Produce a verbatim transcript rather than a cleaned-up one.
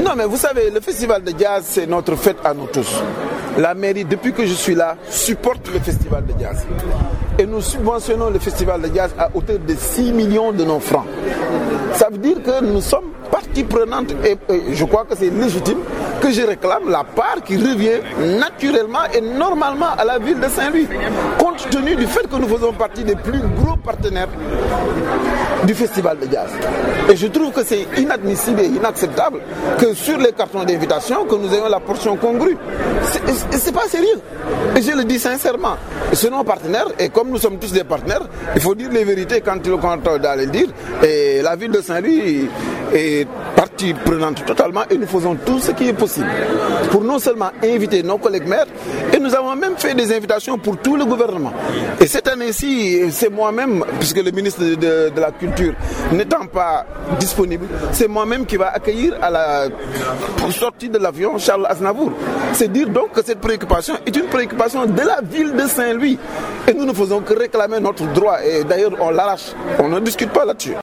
Non, mais vous savez, le festival de jazz, c'est notre fête à nous tous. La mairie, depuis que je suis là, supporte le festival de jazz. Et nous subventionnons le festival de jazz à hauteur de six millions de nos francs. Ça veut dire que nous sommes partie prenante et, et je crois que c'est légitime que je réclame la part qui revient naturellement et normalement à la ville de Saint-Louis, compte tenu du fait que nous faisons partie des plus gros partenaires du festival de jazz. Et je trouve que c'est inadmissible et inacceptable que sur les cartons d'invitation, que nous ayons la portion congrue. C'est, c'est pas sérieux. Et je le dis sincèrement. C'est nos partenaires, et comme nous sommes tous des partenaires, il faut dire les vérités quand il quand on doit les dire. Et la ville de Saint-Louis est partie prenante totalement, et nous faisons tout ce qui est possible pour non seulement inviter nos collègues maires, et nous avons même fait des invitations pour tout le gouvernement. Et cette année-ci, c'est moi-même, puisque le ministre de, de, de la Culture n'étant pas disponible, c'est moi-même qui va accueillir à la sortie de l'avion Charles Aznavour. C'est dire donc que cette préoccupation est une préoccupation de la ville de Saint-Louis. Et nous ne faisons que réclamer notre droit. Et d'ailleurs, on l'arrache. On ne discute pas là-dessus.